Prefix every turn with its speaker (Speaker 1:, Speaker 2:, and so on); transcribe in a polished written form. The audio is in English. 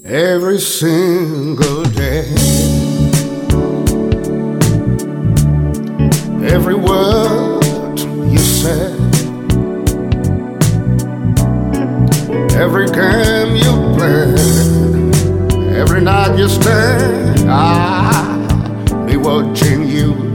Speaker 1: every single day. Every word you said, every game you played, every night you stay, I'll be watching you